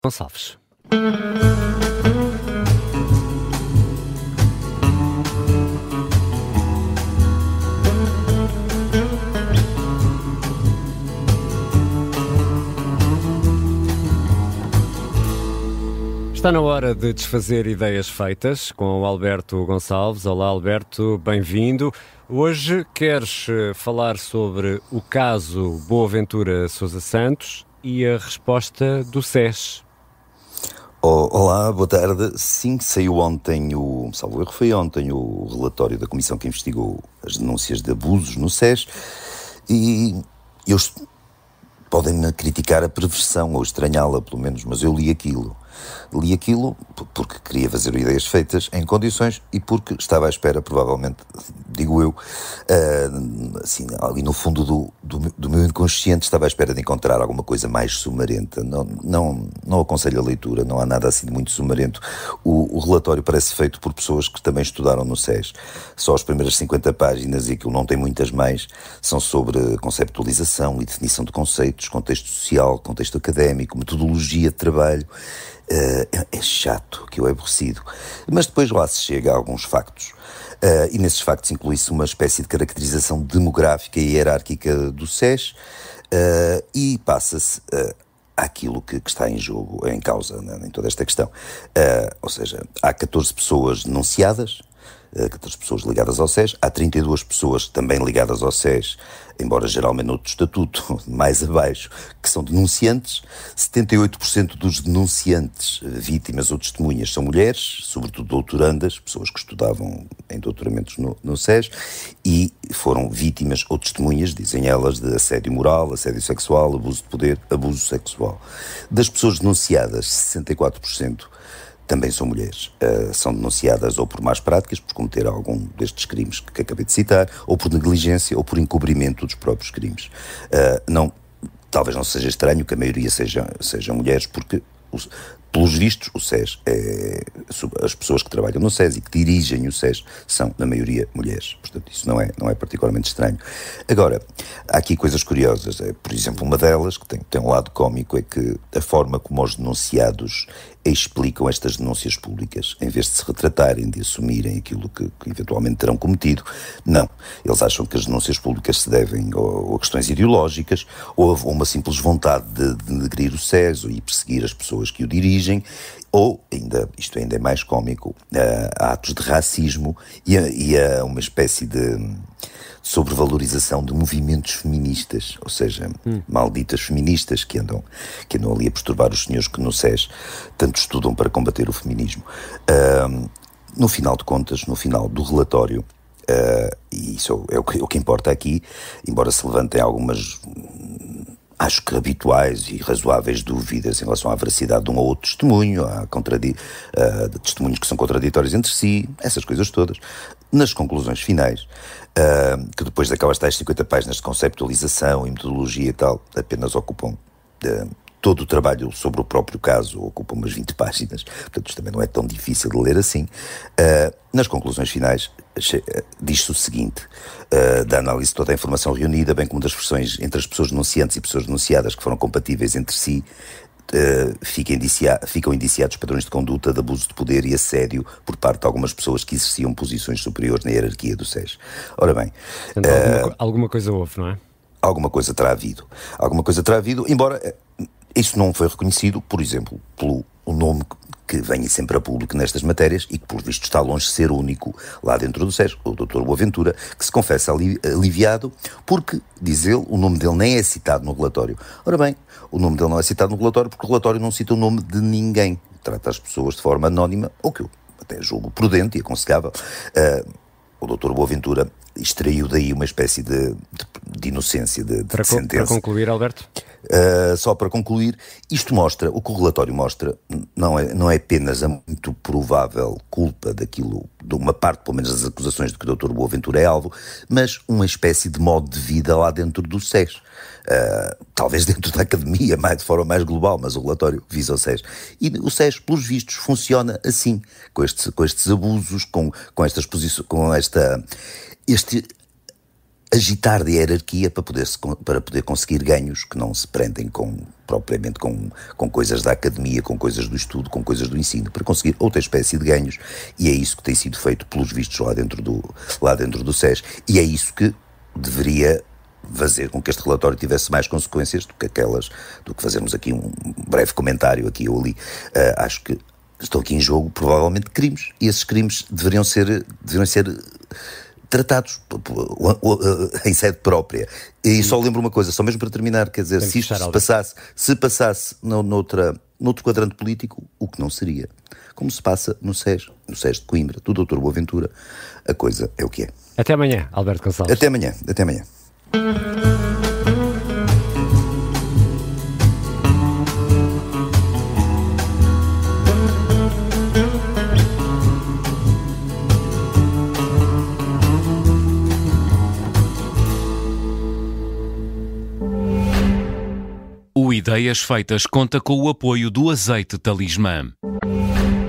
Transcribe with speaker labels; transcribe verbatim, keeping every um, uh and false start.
Speaker 1: Gonçalves. Está na hora de desfazer ideias feitas com o Alberto Gonçalves. Olá, Alberto, bem-vindo. Hoje queres falar sobre o caso Boaventura Sousa Santos e a resposta do S E S.
Speaker 2: Oh, olá, boa tarde. Sim, saiu ontem, o, salvo erro, foi ontem o relatório da comissão que investigou as denúncias de abusos no S E S e eu, podem-me criticar a perversão ou estranhá-la, pelo menos, mas eu li aquilo. Li aquilo porque queria fazer ideias feitas em condições e porque estava à espera, provavelmente, digo eu, uh, assim, ali no fundo do, do, do meu inconsciente, estava à espera de encontrar alguma coisa mais sumarenta. Não, não, não aconselho a leitura, não há nada assim de muito sumarento. O, o relatório parece feito por pessoas que também estudaram no S E S. Só as primeiras cinquenta páginas, e aquilo não tem muitas mais, são sobre conceptualização e definição de conceitos, contexto social, contexto académico, metodologia de trabalho. Uh, é chato, que eu é aborrecido. Mas depois lá se chega a alguns factos. Uh, e nesses factos inclui-se uma espécie de caracterização demográfica e hierárquica do S E S uh, e passa-se uh, àquilo que, que está em jogo, em causa, né, em toda esta questão. Uh, ou seja, há catorze pessoas denunciadas, catorze pessoas ligadas ao S E S, há trinta e duas pessoas também ligadas ao S E S, embora geralmente noutro estatuto, mais abaixo, que são denunciantes. setenta e oito por cento dos denunciantes, vítimas ou testemunhas, são mulheres, sobretudo doutorandas, pessoas que estudavam em doutoramentos no, no S E S, e foram vítimas ou testemunhas, dizem elas, de assédio moral, assédio sexual, abuso de poder, abuso sexual. Das pessoas denunciadas, sessenta e quatro por cento também são mulheres. Uh, são denunciadas ou por más práticas, por cometer algum destes crimes que, que acabei de citar, ou por negligência, ou por encobrimento dos próprios crimes. Uh, não, talvez não seja estranho que a maioria seja, sejam mulheres, porque, os, pelos vistos, o S E S, é, as pessoas que trabalham no S E S e que dirigem o S E S são, na maioria, mulheres. Portanto, isso não é, não é particularmente estranho. Agora, há aqui coisas curiosas. É, por exemplo, uma delas, que tem, tem um lado cómico, é que a forma como os denunciados explicam estas denúncias públicas, em vez de se retratarem, de assumirem aquilo que, que eventualmente terão cometido, não. Eles acham que as denúncias públicas se devem ou a questões ideológicas, ou a uma simples vontade de, de denegrir o S E S e perseguir as pessoas que o dirigem, ou, ainda, isto ainda é mais cómico, a atos de racismo e a, e a uma espécie de sobrevalorização de movimentos feministas, ou seja, hum. malditas feministas que andam, que andam ali a perturbar os senhores que no S E S tanto estudam para combater o feminismo. Uh, no final de contas, no final do relatório, uh, e isso é o que, é o que importa aqui, embora se levantem algumas, acho que habituais e razoáveis dúvidas em relação à veracidade de um ou outro testemunho, há contradi- uh, de testemunhos que são contraditórios entre si, essas coisas todas. Nas conclusões finais, uh, que depois daquelas tais cinquenta páginas de conceptualização e metodologia e tal, apenas ocupam uh, todo o trabalho sobre o próprio caso, ocupam umas vinte páginas, portanto isto também não é tão difícil de ler assim. Uh, nas conclusões finais, uh, diz-se o seguinte, uh, da análise de toda a informação reunida, bem como das versões entre as pessoas denunciantes e pessoas denunciadas que foram compatíveis entre si, Uh, ficam, indicia- ficam indiciados padrões de conduta de abuso de poder e assédio por parte de algumas pessoas que exerciam posições superiores na hierarquia do S E S. Ora bem...
Speaker 1: Então, uh, alguma, alguma coisa houve, não é?
Speaker 2: Alguma coisa terá havido. Alguma coisa terá havido, embora uh, isso não foi reconhecido, por exemplo, pelo o nome que vem sempre a público nestas matérias e que, por visto, está longe de ser único lá dentro do S E S, o doutor Boaventura, que se confessa ali, aliviado porque, diz ele, o nome dele nem é citado no relatório. Ora bem, o nome dele não é citado no relatório porque o relatório não cita o nome de ninguém. Trata as pessoas de forma anónima, ou que eu até julgo prudente e aconselhável. Uh, o doutor Boaventura extraiu daí uma espécie de, de, de inocência, de, de
Speaker 1: para,
Speaker 2: sentença.
Speaker 1: Para concluir, Alberto?
Speaker 2: Uh, só para concluir, isto mostra, o que o relatório mostra, não é, não é apenas a muito provável culpa daquilo, de uma parte, pelo menos, das acusações de que o doutor Boaventura é alvo, mas uma espécie de modo de vida lá dentro do S E S. Uh, talvez dentro da academia, mais, de forma mais global, mas o relatório visa o S E S. E o S E S, pelos vistos, funciona assim, com estes, com estes abusos, com, com estas posições, com esta, este agitar de hierarquia para poder, para poder conseguir ganhos que não se prendem com, propriamente com, com coisas da academia, com coisas do estudo, com coisas do ensino, para conseguir outra espécie de ganhos, e é isso que tem sido feito pelos vistos lá dentro do, lá dentro do S E S, e é isso que deveria fazer com que este relatório tivesse mais consequências do que aquelas, do que fazermos aqui um breve comentário aqui ou ali. Uh, acho que estão aqui em jogo provavelmente crimes, e esses crimes deveriam ser, deveriam ser tratados em sede própria. E só lembro uma coisa, só mesmo para terminar, quer dizer, se isto se passasse, se passasse noutra, noutro quadrante político, o que não seria. Como se passa no S E S, no S E S de Coimbra, do doutor Boaventura, a coisa é o que é.
Speaker 1: Até amanhã, Alberto Gonçalves.
Speaker 2: Até amanhã, até amanhã.
Speaker 3: O Ideias Feitas conta com o apoio do Azeite Talismã.